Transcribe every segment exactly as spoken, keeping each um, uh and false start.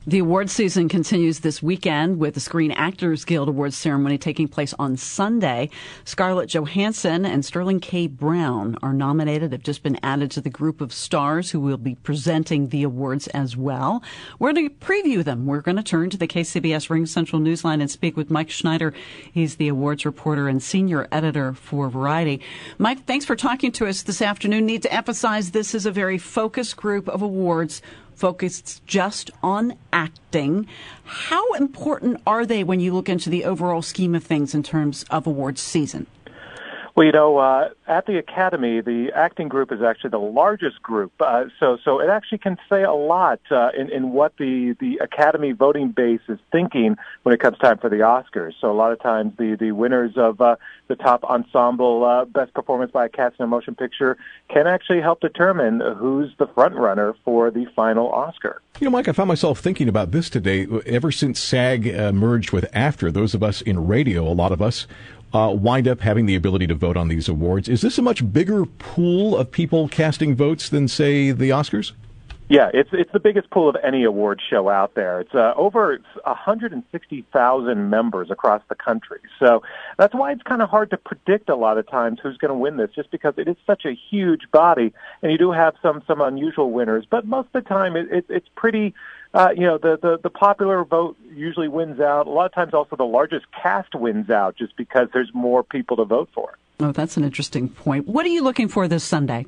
The awards season continues this weekend with the Screen Actors Guild Awards ceremony taking place on Sunday. Scarlett Johansson and Sterling K. Brown are nominated, have just been added to the group of stars who will be presenting the awards as well. We're going to preview them. We're going to turn to the K C B S Ring Central Newsline and speak with Mike Schneider. He's the awards reporter and senior editor for Variety. Mike, thanks for talking to us this afternoon. Need to emphasize this is a very focused group of awards focused just on acting. How important are they when you look into the overall scheme of things in terms of awards season? Well, you know, uh, at the Academy, the acting group is actually the largest group. Uh, so, so it actually can say a lot uh, in, in what the, the Academy voting base is thinking when it comes time for the Oscars. So a lot of times the, the winners of uh, the top ensemble uh, best performance by a cast in a motion picture can actually help determine who's the front runner for the final Oscar. You know, Mike, I found myself thinking about this today. Ever since SAG uh, merged with AFTRA, those of us in radio, a lot of us, Uh, wind up having the ability to vote on these awards. Is this a much bigger pool of people casting votes than, say, the Oscars? Yeah, it's it's the biggest pool of any award show out there. It's uh, over one hundred sixty thousand members across the country. So that's why it's kind of hard to predict a lot of times who's going to win this, just because it is such a huge body, and you do have some some unusual winners. But most of the time, it, it, it's pretty. Uh, you know, the, the, the popular vote usually wins out. A lot of times also the largest cast wins out just because there's more people to vote for. Oh, that's an interesting point. What are you looking for this Sunday?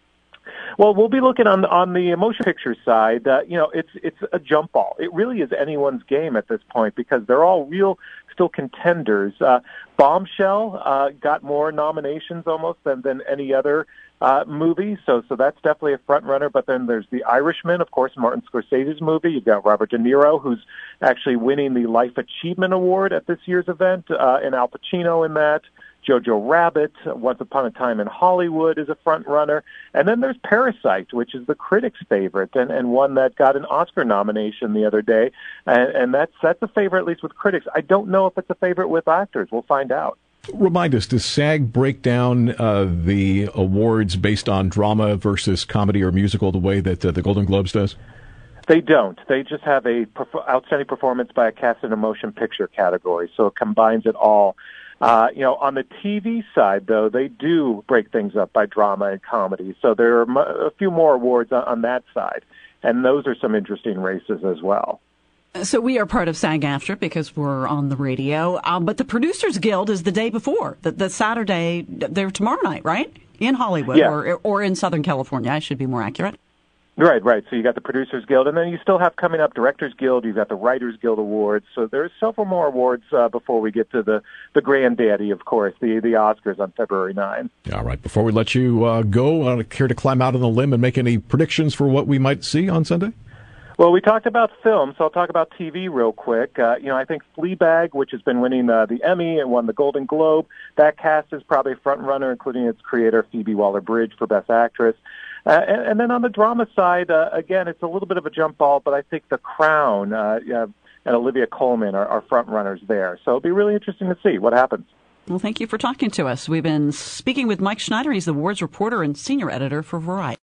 Well, we'll be looking on on the motion picture side. Uh, you know, it's it's a jump ball. It really is anyone's game at this point because they're all real still contenders. Uh, Bombshell uh, got more nominations almost than, than any other uh, movie, so so that's definitely a front runner. But then there's The Irishman, of course, Martin Scorsese's movie. You've got Robert De Niro, who's actually winning the Life Achievement Award at this year's event, uh, and Al Pacino in that. Jojo Rabbit, Once Upon a Time in Hollywood is a front runner. And then there's Parasite, which is the critics' favorite and, and one that got an Oscar nomination the other day. And, and that's, that's a favorite, at least with critics. I don't know if it's a favorite with actors. We'll find out. Remind us, does SAG break down uh, the awards based on drama versus comedy or musical the way that uh, the Golden Globes does? They don't. They just have a perf- outstanding performance by a cast in a motion picture category, so it combines it all. Uh, you know, on the T V side, though, they do break things up by drama and comedy. So there are a few more awards on, on that side, and those are some interesting races as well. So we are part of SAG-AFTRA because we're on the radio, um, but the Producers Guild is the day before, the, the Saturday, they're tomorrow night, right? In Hollywood yeah. or, or in Southern California, I should be more accurate. Right, right. So you got the Producers Guild, and then you still have coming up Directors Guild. You've got the Writers Guild Awards. So there's several more awards uh, before we get to the, the granddaddy, of course, the the Oscars on February ninth. All right. Before we let you uh, go, uh, care to climb out on the limb and make any predictions for what we might see on Sunday? Well, we talked about film, so I'll talk about T V real quick. Uh, you know, I think Fleabag, which has been winning uh, the Emmy and won the Golden Globe, that cast is probably a front runner, including its creator, Phoebe Waller-Bridge, for Best Actress. Uh, and, and then on the drama side, uh, again, it's a little bit of a jump ball, but I think The Crown uh, uh, and Olivia Colman are, are front runners there. So it'll be really interesting to see what happens. Well, thank you for talking to us. We've been speaking with Mike Schneider. He's the awards reporter and senior editor for Variety.